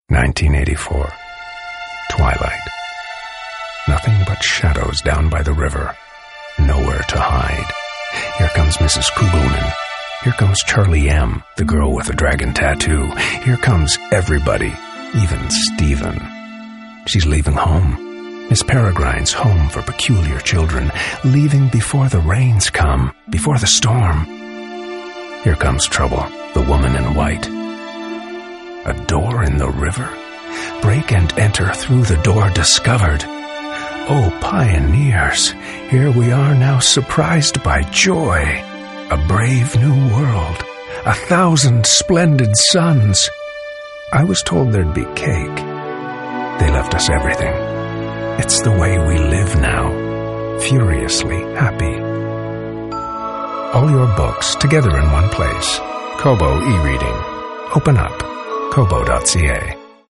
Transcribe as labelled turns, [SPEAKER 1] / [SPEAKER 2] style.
[SPEAKER 1] 1984. Twilight. Nothing but shadows down by the river. Nowhere to hide. Here comes Mrs. Kugelman. Here comes Charlie M., the girl with the dragon tattoo. Here comes everybody, even Stephen. She's leaving home. Miss Peregrine's home for peculiar children, leaving before the rains come, before the storm. Here comes trouble, the woman in white. A door in the river? Break and enter through the door discovered. Oh, pioneers, here we are now surprised by joy. A brave new world, 1,000 splendid suns. I was told there'd be cake. They left us everything. It's the way we live now, furiously happy. All your books together in one place. Kobo e-reading. Open up. Kobo.ca